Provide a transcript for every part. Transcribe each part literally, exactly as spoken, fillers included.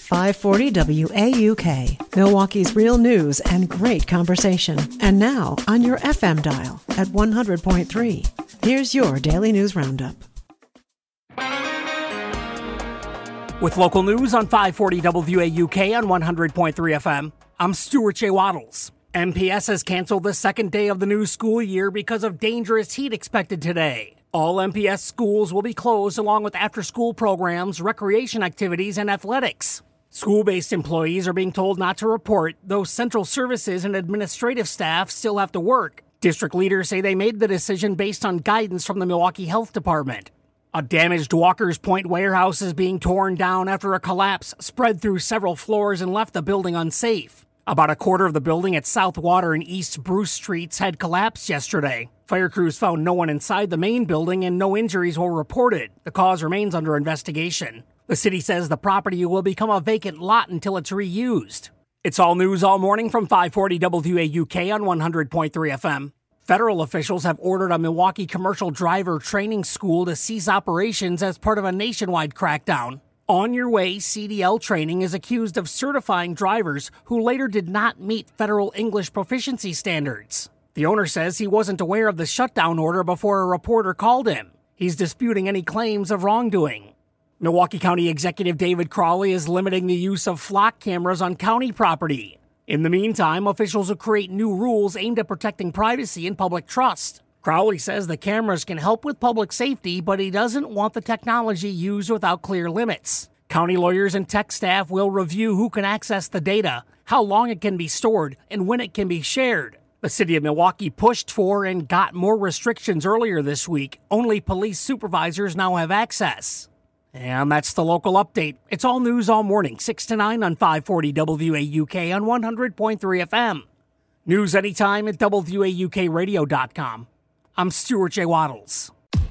five forty W A U K, Milwaukee's real news and great conversation. And now on your F M dial at one hundred point three. Here's your Daily News Roundup. With local news on five forty W A U K on one hundred point three F M, I'm Stuart J. Waddles. M P S has canceled the second day of the new school year because of dangerous heat expected today. All M P S schools will be closed along with after-school programs, recreation activities, and athletics. School-based employees are being told not to report, though central services and administrative staff still have to work. District leaders say they made the decision based on guidance from the Milwaukee Health Department. A damaged Walker's Point warehouse is being torn down after a collapse spread through several floors and left the building unsafe. About a quarter of the building at South Water and East Bruce Streets had collapsed yesterday. Fire crews found no one inside the main building and no injuries were reported. The cause remains under investigation. The city says the property will become a vacant lot until it's reused. It's all news all morning from five forty W A U K on one hundred point three F M. Federal officials have ordered a Milwaukee commercial driver training school to cease operations as part of a nationwide crackdown. On Your Way C D L training is accused of certifying drivers who later did not meet federal English proficiency standards. The owner says he wasn't aware of the shutdown order before a reporter called him. He's disputing any claims of wrongdoing. Milwaukee County Executive David Crowley is limiting the use of flock cameras on county property. In the meantime, officials will create new rules aimed at protecting privacy and public trust. Crowley says the cameras can help with public safety, but he doesn't want the technology used without clear limits. County lawyers and tech staff will review who can access the data, how long it can be stored, and when it can be shared. The city of Milwaukee pushed for and got more restrictions earlier this week. Only police supervisors now have access. And that's the local update. It's all news all morning, six to nine on five forty W A U K on one hundred point three F M. News anytime at W A U K radio dot com. I'm Stuart J. Waddles.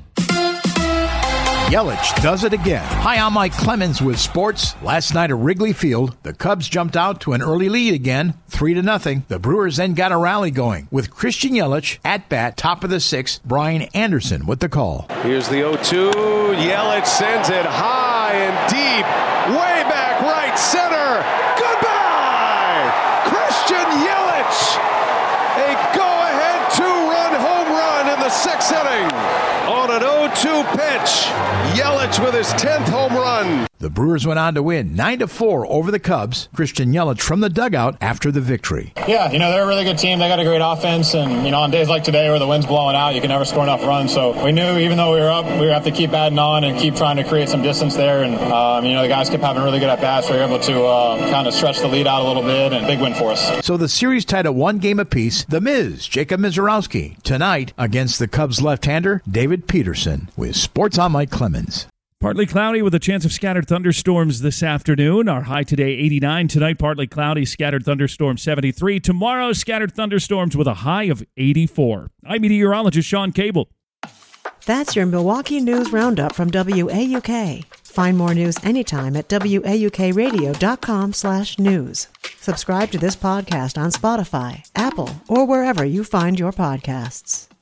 Yelich does it again. Hi, I'm Mike Clemens with sports. Last night at Wrigley Field, the Cubs jumped out to an early lead again, three to nothing. The Brewers then got a rally going with Christian Yelich at bat, top of the sixth. Brian Anderson with the call. Here's the oh two. Yelich sends it high and deep, way back right center. Goodbye, Christian Yelich. A go-ahead two-run home run in the sixth inning. On an oh two pitch, Yelich with his tenth home run. The Brewers went on to win nine to four over the Cubs. Christian Yelich from the dugout after the victory. Yeah, you know, they're a really good team. They got a great offense. And, you know, on days like today where the wind's blowing out, you can never score enough runs. So we knew even though we were up, we would have to keep adding on and keep trying to create some distance there. And, um, you know, the guys kept having really good at-bats. We were able to uh, kind of stretch the lead out a little bit, and big win for us. So the series tied at one game apiece. The Miz, Jacob Mizorowski, tonight against the Cubs left-hander, David Peterson, with Sports on Mike Clemens. Partly cloudy with a chance of scattered thunderstorms this afternoon. Our high today, eighty-nine. Tonight, partly cloudy, scattered thunderstorms, seventy-three. Tomorrow, scattered thunderstorms with a high of eighty-four. I'm meteorologist Sean Cable. That's your Milwaukee News Roundup from W A U K. Find more news anytime at W A U K radio dot com slash news. Subscribe to this podcast on Spotify, Apple, or wherever you find your podcasts.